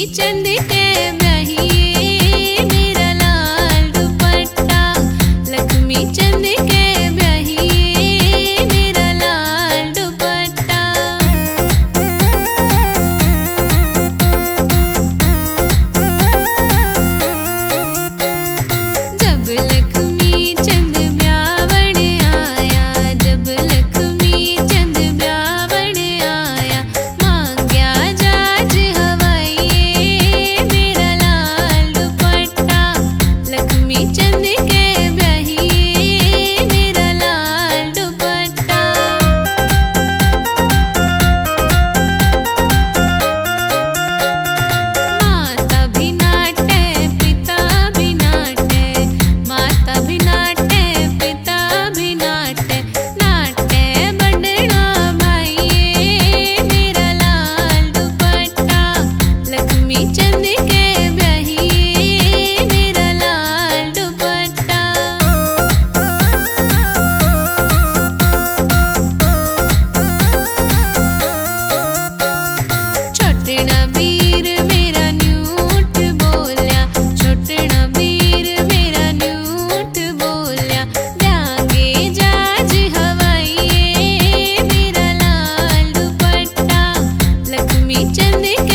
चंद के ब्याहिए मेरा लाल दुपट्टा, लक्ष्मी चंद के ब्याहिए मेरा लाल दुपट्टा। जब लक्ष्मी चंद ब्यावण आया, जब लक्ष्मी चंद ब्यावण आया, मांग्या जाज हवाइए मेरा लाल दुपट्टा, लक्ष्मी चंद के ब्याहिए मेरा लाल दुपट्टा। माता भी नाटे पिता भी नाटे, माता भी नाटे पिता भी नाटे, नाटे बड़ना भाइये मेरा लाल दुपट्टा, लक्ष्मी चंद के ब्याहिए मेरा लाल दुपट्टा। छोटना वीर मेरा न्यूट बोलिया, छोटना वीर मेरा न्यूट बोलिया, जागे जाज हवाइए मेरा लाल दुपट्टा, लक्ष्मी चंद